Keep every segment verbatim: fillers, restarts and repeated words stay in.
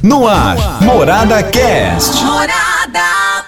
No ar, Morada Cast. Morada.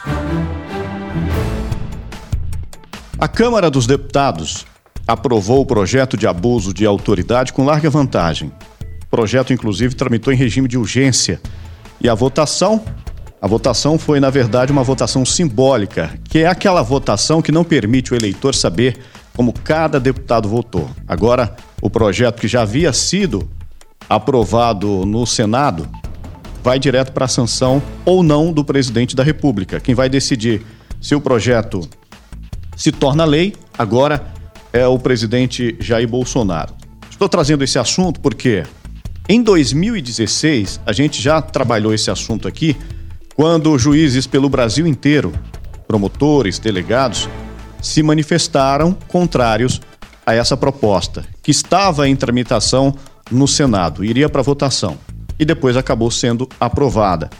A Câmara dos Deputados aprovou o projeto de abuso de autoridade com larga vantagem. O projeto, inclusive, tramitou em regime de urgência. E a votação? A votação foi, na verdade, uma votação simbólica, que é aquela votação que não permite o eleitor saber como cada deputado votou. Agora, o projeto que já havia sido aprovado no Senado vai direto para a sanção ou não do presidente da República. Quem vai decidir se o projeto se torna lei, agora é o presidente Jair Bolsonaro. Estou trazendo esse assunto porque em dois mil e dezesseis, a gente já trabalhou esse assunto aqui, quando juízes pelo Brasil inteiro, promotores, delegados, se manifestaram contrários a essa proposta, que estava em tramitação no Senado, iria para votação e depois acabou sendo aprovada.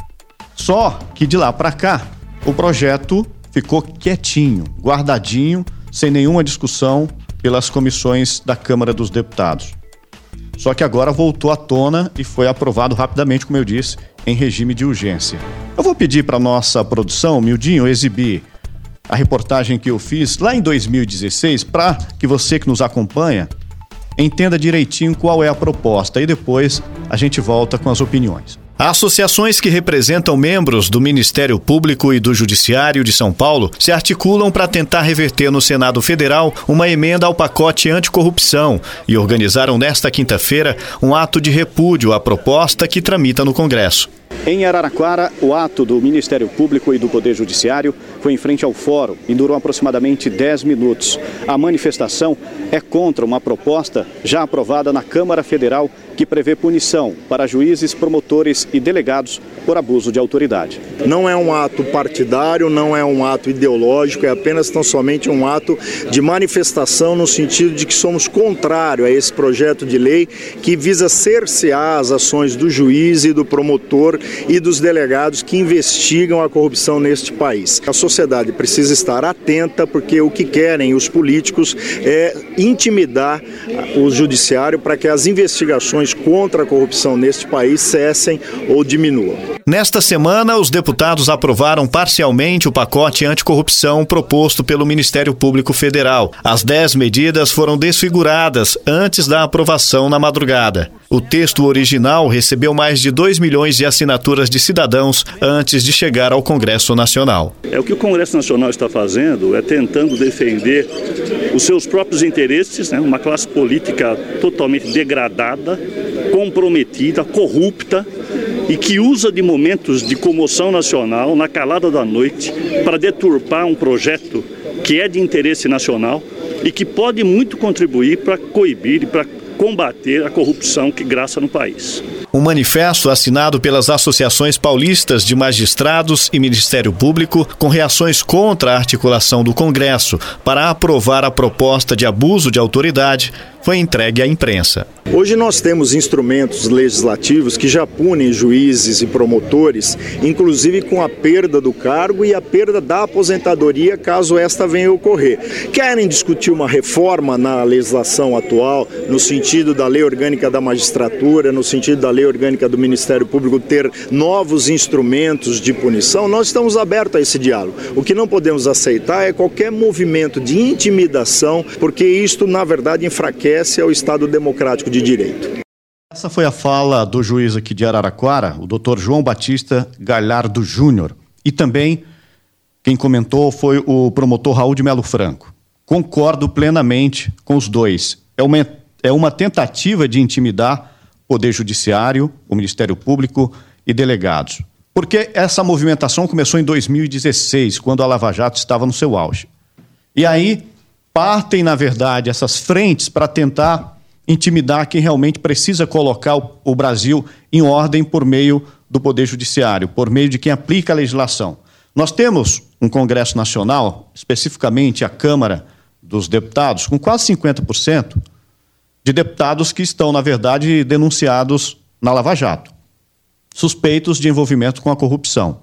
Só que de lá para cá, o projeto ficou quietinho, guardadinho, sem nenhuma discussão pelas comissões da Câmara dos Deputados. Só que agora voltou à tona e foi aprovado rapidamente, como eu disse, em regime de urgência. Eu vou pedir para nossa produção, Mildinho, exibir a reportagem que eu fiz lá em dois mil e dezesseis, para que você que nos acompanha entenda direitinho qual é a proposta e depois a gente volta com as opiniões. Associações que representam membros do Ministério Público e do Judiciário de São Paulo se articulam para tentar reverter no Senado Federal uma emenda ao pacote anticorrupção e organizaram nesta quinta-feira um ato de repúdio à proposta que tramita no Congresso. Em Araraquara, o ato do Ministério Público e do Poder Judiciário foi em frente ao fórum e durou aproximadamente dez minutos. A manifestação é contra uma proposta já aprovada na Câmara Federal que prevê punição para juízes, promotores e delegados por abuso de autoridade. Não é um ato partidário, não é um ato ideológico, é apenas tão somente um ato de manifestação no sentido de que somos contrários a esse projeto de lei que visa cercear as ações do juiz e do promotor e dos delegados que investigam a corrupção neste país. A sociedade precisa estar atenta porque o que querem os políticos é intimidar o judiciário para que as investigações contra a corrupção neste país cessem ou diminuam. Nesta semana, os deputados aprovaram parcialmente o pacote anticorrupção proposto pelo Ministério Público Federal. As dez medidas foram desfiguradas antes da aprovação na madrugada. O texto original recebeu mais de dois milhões de assinaturas de cidadãos antes de chegar ao Congresso Nacional. É o que o Congresso Nacional está fazendo, é tentando defender os seus próprios interesses, né? Uma classe política totalmente degradada, comprometida, corrupta e que usa de momentos de comoção nacional, na calada da noite, para deturpar um projeto que é de interesse nacional e que pode muito contribuir para coibir e para combater a corrupção que graça no país. Um manifesto assinado pelas associações paulistas de magistrados e Ministério Público com reações contra a articulação do Congresso para aprovar a proposta de abuso de autoridade foi entregue à imprensa. Hoje nós temos instrumentos legislativos que já punem juízes e promotores, inclusive com a perda do cargo e a perda da aposentadoria caso esta venha a ocorrer. Querem discutir uma reforma na legislação atual, no sentido da lei orgânica da magistratura, no sentido da lei orgânica do Ministério Público ter novos instrumentos de punição? Nós estamos abertos a esse diálogo. O que não podemos aceitar é qualquer movimento de intimidação, porque isto, na verdade, enfraquece ao Estado democrático de direito. Essa foi a fala do juiz aqui de Araraquara, o doutor João Batista Galhardo Júnior. E também quem comentou foi o promotor Raul de Melo Franco. Concordo plenamente com os dois. É uma, é uma tentativa de intimidar o Poder Judiciário, o Ministério Público e delegados. Porque essa movimentação começou em dois mil e dezesseis, quando a Lava Jato estava no seu auge. E aí partem, na verdade, essas frentes para tentar intimidar quem realmente precisa colocar o, o Brasil em ordem por meio do Poder Judiciário, por meio de quem aplica a legislação. Nós temos um Congresso Nacional, especificamente a Câmara dos Deputados, com quase cinquenta por cento de deputados que estão, na verdade, denunciados na Lava Jato, suspeitos de envolvimento com a corrupção.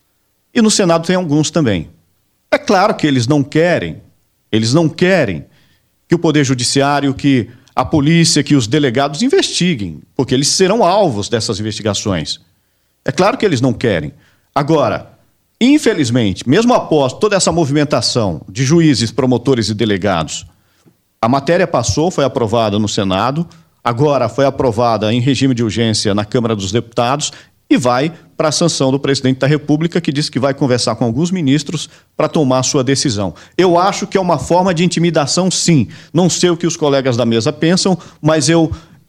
E no Senado tem alguns também. É claro que eles não querem Eles não querem que o Poder Judiciário, que a polícia, que os delegados investiguem, porque eles serão alvos dessas investigações. É claro que eles não querem. Agora, infelizmente, mesmo após toda essa movimentação de juízes, promotores e delegados, a matéria passou, foi aprovada no Senado, agora foi aprovada em regime de urgência na Câmara dos Deputados e vai para a sanção do presidente da República, que disse que vai conversar com alguns ministros para tomar sua decisão. Eu acho que é uma forma de intimidação, sim. Não sei o que os colegas da mesa pensam, mas eu,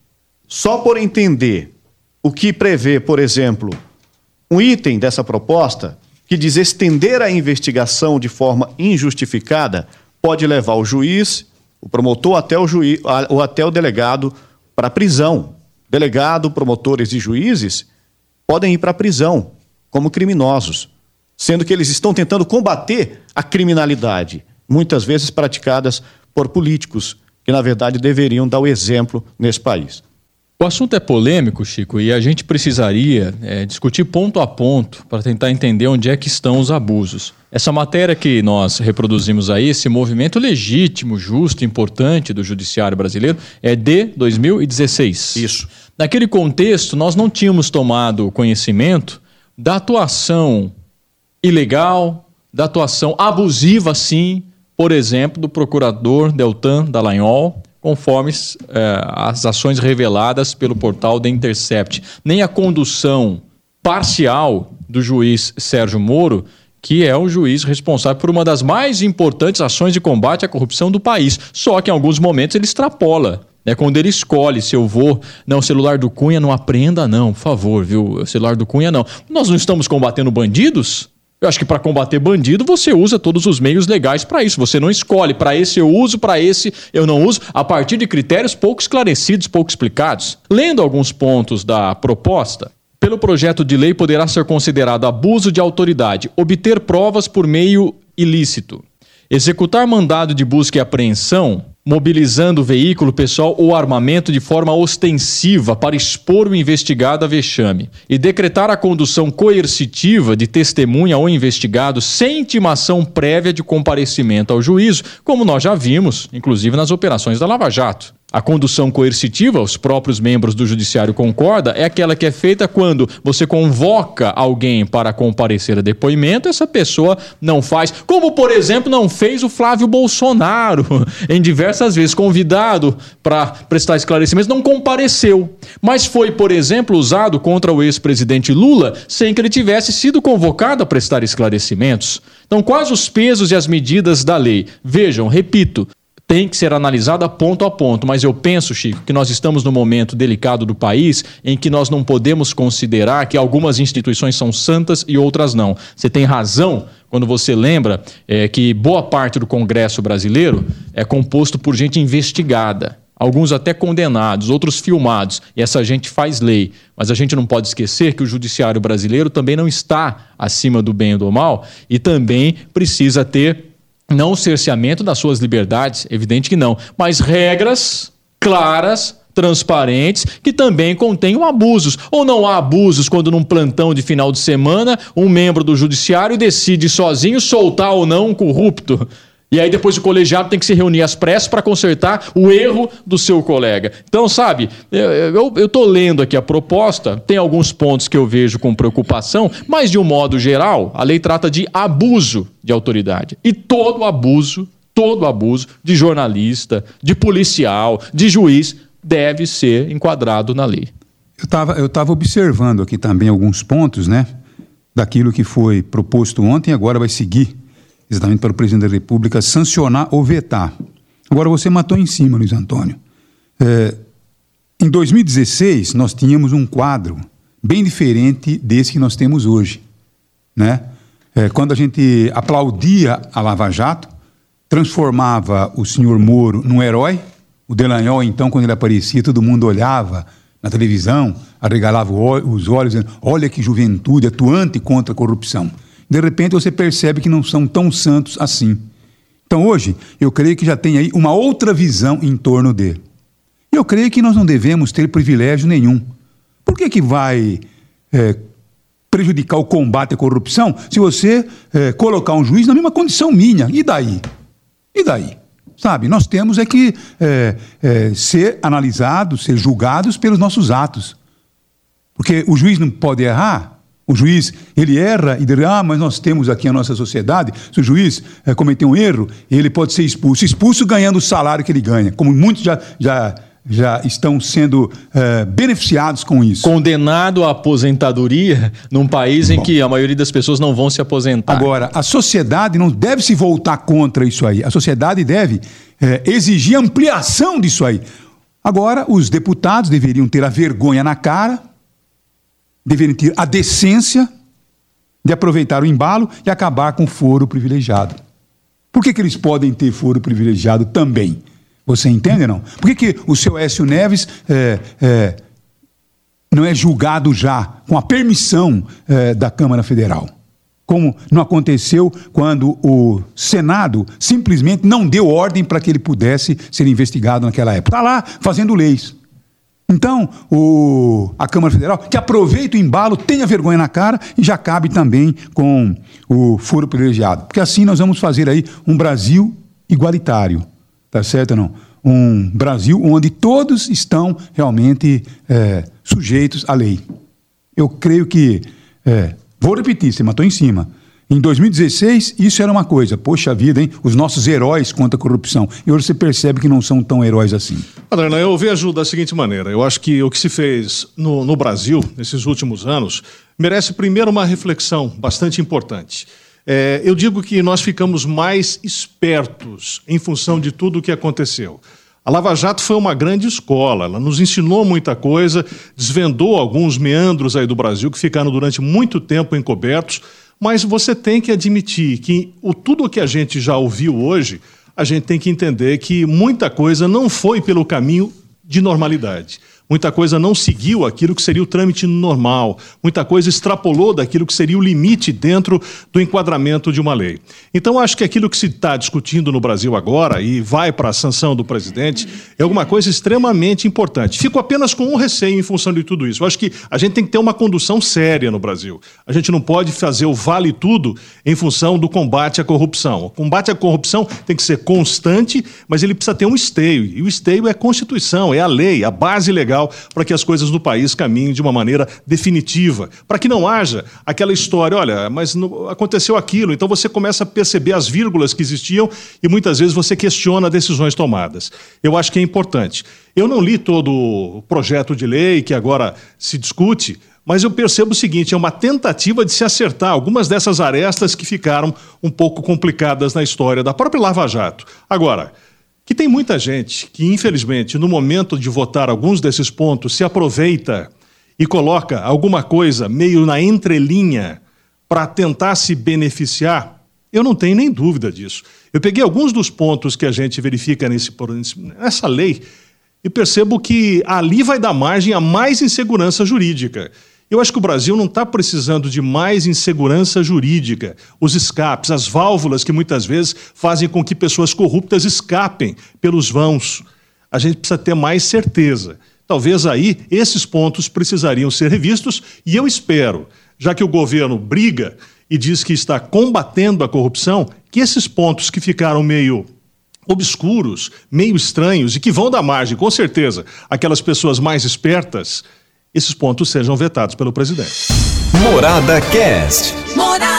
só por entender o que prevê, por exemplo, um item dessa proposta, que diz estender a investigação de forma injustificada, pode levar o juiz, o promotor até o juiz, ou até o delegado para a prisão. Delegado, promotores e juízes podem ir para a prisão como criminosos, sendo que eles estão tentando combater a criminalidade, muitas vezes praticadas por políticos, que na verdade deveriam dar o exemplo nesse país. O assunto é polêmico, Chico, e a gente precisaria é, discutir ponto a ponto para tentar entender onde é que estão os abusos. Essa matéria que nós reproduzimos aí, esse movimento legítimo, justo, importante do judiciário brasileiro, é de dois mil e dezesseis. Isso. Naquele contexto, nós não tínhamos tomado conhecimento da atuação ilegal, da atuação abusiva, sim, por exemplo, do procurador Deltan Dallagnol, conforme eh, as ações reveladas pelo portal The Intercept. Nem a condução parcial do juiz Sérgio Moro, que é o juiz responsável por uma das mais importantes ações de combate à corrupção do país. Só que em alguns momentos ele extrapola. É quando ele escolhe se eu vou... Não, o celular do Cunha não apreenda não, por favor, viu? O celular do Cunha não. Nós não estamos combatendo bandidos? Eu acho que para combater bandido você usa todos os meios legais para isso. Você não escolhe, para esse eu uso, para esse eu não uso, a partir de critérios pouco esclarecidos, pouco explicados. Lendo alguns pontos da proposta, pelo projeto de lei poderá ser considerado abuso de autoridade, obter provas por meio ilícito, executar mandado de busca e apreensão, mobilizando o veículo pessoal ou armamento de forma ostensiva para expor o investigado a vexame e decretar a condução coercitiva de testemunha ou investigado sem intimação prévia de comparecimento ao juízo, como nós já vimos, inclusive nas operações da Lava Jato. A condução coercitiva, os próprios membros do judiciário concordam, é aquela que é feita quando você convoca alguém para comparecer a depoimento, essa pessoa não faz, como por exemplo não fez o Flávio Bolsonaro, em diversas vezes convidado para prestar esclarecimentos, não compareceu, mas foi, por exemplo, usado contra o ex-presidente Lula sem que ele tivesse sido convocado a prestar esclarecimentos. Então, quais os pesos e as medidas da lei? Vejam, repito, tem que ser analisada ponto a ponto, mas eu penso, Chico, que nós estamos num momento delicado do país em que nós não podemos considerar que algumas instituições são santas e outras não. Você tem razão quando você lembra é, que boa parte do Congresso brasileiro é composto por gente investigada, alguns até condenados, outros filmados, e essa gente faz lei. Mas a gente não pode esquecer que o judiciário brasileiro também não está acima do bem e do mal e também precisa ter não o cerceamento das suas liberdades, evidente que não, mas regras claras, transparentes, que também contenham abusos. Ou não há abusos quando num plantão de final de semana um membro do judiciário decide sozinho soltar ou não um corrupto. E aí depois o colegiado tem que se reunir às pressas para consertar o erro do seu colega. Então, sabe, eu estou lendo aqui a proposta, tem alguns pontos que eu vejo com preocupação, mas de um modo geral, a lei trata de abuso de autoridade. E todo abuso, todo abuso de jornalista, de policial, de juiz, deve ser enquadrado na lei. Eu estava eu estava observando aqui também alguns pontos, né, daquilo que foi proposto ontem e agora vai seguir exatamente para o presidente da República sancionar ou vetar. Agora você matou em cima, Luiz Antônio. É, em dois mil e dezesseis, nós tínhamos um quadro bem diferente desse que nós temos hoje, né? É, quando a gente aplaudia a Lava Jato, transformava o senhor Moro num herói, o Dallagnol, então, quando ele aparecia, todo mundo olhava na televisão, arregalava os olhos, dizendo, olha que juventude atuante contra a corrupção. De repente você percebe que não são tão santos assim. Então hoje, eu creio que já tem aí uma outra visão em torno dele. Eu creio que nós não devemos ter privilégio nenhum. Por que que vai é, prejudicar o combate à corrupção se você é, colocar um juiz na mesma condição minha? E daí? E daí? Sabe, nós temos é que é, é, ser analisados, ser julgados pelos nossos atos. Porque o juiz não pode errar, O juiz, ele erra e diz, ah, mas nós temos aqui a nossa sociedade, se o juiz é, cometer um erro, ele pode ser expulso. Expulso ganhando o salário que ele ganha, como muitos já, já, já estão sendo é, beneficiados com isso. Condenado à aposentadoria num país em Bom, que a maioria das pessoas não vão se aposentar. Agora, a sociedade não deve se voltar contra isso aí. A sociedade deve é, exigir ampliação disso aí. Agora, os deputados deveriam ter a vergonha na cara, deveriam ter a decência de aproveitar o embalo e acabar com o foro privilegiado. Por que que eles podem ter foro privilegiado também? Você entende, não? Por que que o seu Aécio Neves é, é, não é julgado já com a permissão é, da Câmara Federal? Como não aconteceu quando o Senado simplesmente não deu ordem para que ele pudesse ser investigado naquela época. Está lá fazendo leis. Então, o, a Câmara Federal, que aproveita o embalo, tenha vergonha na cara e já cabe também com o foro privilegiado. Porque assim nós vamos fazer aí um Brasil igualitário, tá certo ou não? Um Brasil onde todos estão realmente é, sujeitos à lei. Eu creio que, é, vou repetir, você matou em cima. Em dois mil e dezesseis, isso era uma coisa. Poxa vida, hein? Os nossos heróis contra a corrupção. E hoje você percebe que não são tão heróis assim. Adriano, eu vejo da seguinte maneira. Eu acho que o que se fez no, no Brasil, nesses últimos anos, merece primeiro uma reflexão bastante importante. É, eu digo que nós ficamos mais espertos em função de tudo o que aconteceu. A Lava Jato foi uma grande escola, ela nos ensinou muita coisa, desvendou alguns meandros aí do Brasil que ficaram durante muito tempo encobertos. Mas você tem que admitir que o, tudo o que a gente já ouviu hoje, a gente tem que entender que muita coisa não foi pelo caminho de normalidade. Muita coisa não seguiu aquilo que seria o trâmite normal. Muita coisa extrapolou daquilo que seria o limite dentro do enquadramento de uma lei. Então, acho que aquilo que se está discutindo no Brasil agora e vai para a sanção do presidente é alguma coisa extremamente importante. Fico apenas com um receio em função de tudo isso. Eu acho que a gente tem que ter uma condução séria no Brasil. A gente não pode fazer o vale tudo em função do combate à corrupção. O combate à corrupção tem que ser constante, mas ele precisa ter um esteio. E o esteio é a Constituição, é a lei, a base legal para que as coisas no país caminhem de uma maneira definitiva, para que não haja aquela história, olha, mas não, aconteceu aquilo, então você começa a perceber as vírgulas que existiam e muitas vezes você questiona decisões tomadas. Eu acho que é importante. Eu não li todo o projeto de lei que agora se discute, mas eu percebo o seguinte, é uma tentativa de se acertar algumas dessas arestas que ficaram um pouco complicadas na história da própria Lava Jato. Agora, que tem muita gente que, infelizmente, no momento de votar alguns desses pontos, se aproveita e coloca alguma coisa meio na entrelinha para tentar se beneficiar, eu não tenho nem dúvida disso. Eu peguei alguns dos pontos que a gente verifica nesse, nessa lei e percebo que ali vai dar margem a mais insegurança jurídica. Eu acho que o Brasil não está precisando de mais insegurança jurídica. Os escapes, as válvulas que muitas vezes fazem com que pessoas corruptas escapem pelos vãos. A gente precisa ter mais certeza. Talvez aí esses pontos precisariam ser revistos e eu espero, já que o governo briga e diz que está combatendo a corrupção, que esses pontos que ficaram meio obscuros, meio estranhos e que vão dar margem, com certeza, àquelas pessoas mais espertas, esses pontos sejam vetados pelo presidente. Morada Cast. Morada.